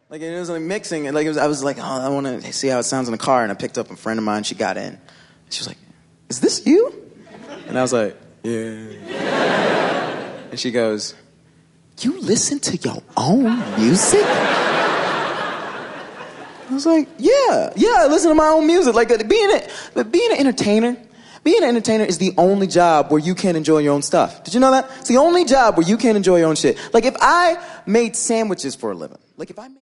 Like, it was like mixing, and like I was like, oh, I want to see how it sounds in the car, and I picked up a friend of mine. She got in. She was like, "Is this you?" And I was like, "Yeah." And she goes, "You listen to your own music?" I was like, "Yeah, I listen to my own music." Like being an entertainer. Being an entertainer is the only job where you can enjoy your own stuff. Did you know that? It's the only job where you can enjoy your own shit. Like if I made sandwiches for a living, like if I made